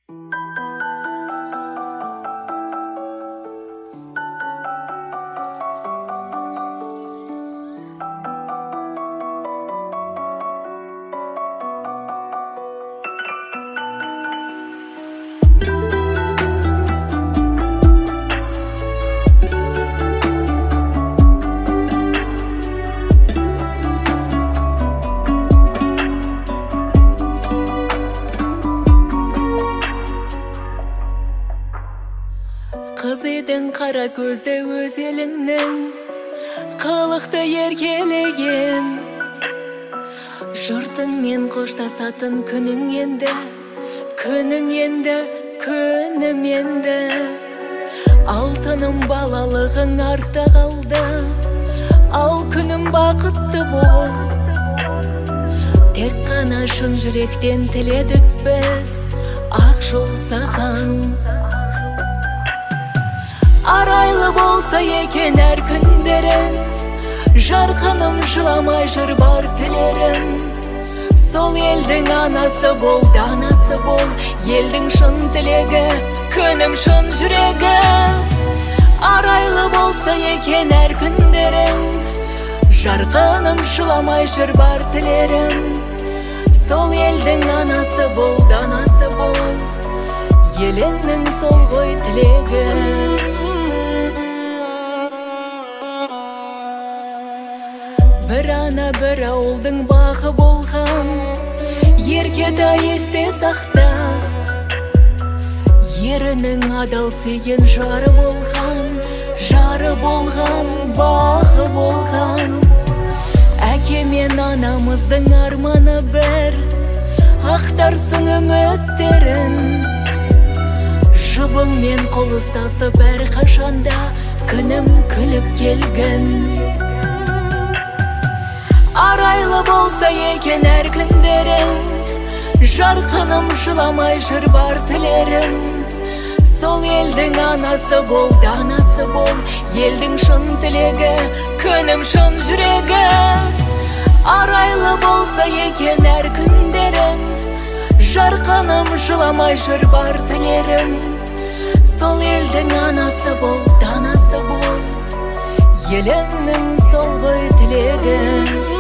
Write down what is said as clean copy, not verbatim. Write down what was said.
Қыз едің қара көзді өз еліңнің, қылықты еркелеген. Жұртыңмен қоштасатын күнің енді, күнім енді. Алтыным балалығың артта қалды, ал күнім бақытты бол. Тек қана шын жүректен тіледік біз, ақ жол саған. Арайлы болса екен әр күндерің, жарқыным жыламай жүр бар тілерім. Сол елдің анасы бол, данасы бол, елдің шын тілегі, күнім шын жүрегі. Арайлы болса екен әр күндерің, жарқыным жыламай жүр бар тілерім. Сол елдің анасы бол, данасы бол, еліңнің сол ғой тілегі. Бір ана бір ауылдың бағы болған, еркетай есте сақта. Ерінің адал сүйген жары болған, бағы болған. Әке мен анамыздың арманы бір, ақтарсын үміттерін. Жұбыңмен қол ұстасып әр қашанда, күнім күліп келгін. Арайлы болса екен әр күндерің, жарқыным жыламай жүр бар тілерім. Сол елдің анасы бол, данасы бол, елдің шын тілегі, күнім шын жүрегі. Арайлы болса екен әр күндерің, жарқыным жыламай жүр бар тілерім. Сол елдің анасы бол, данасы бол, еліңнің сол ғой тілегі.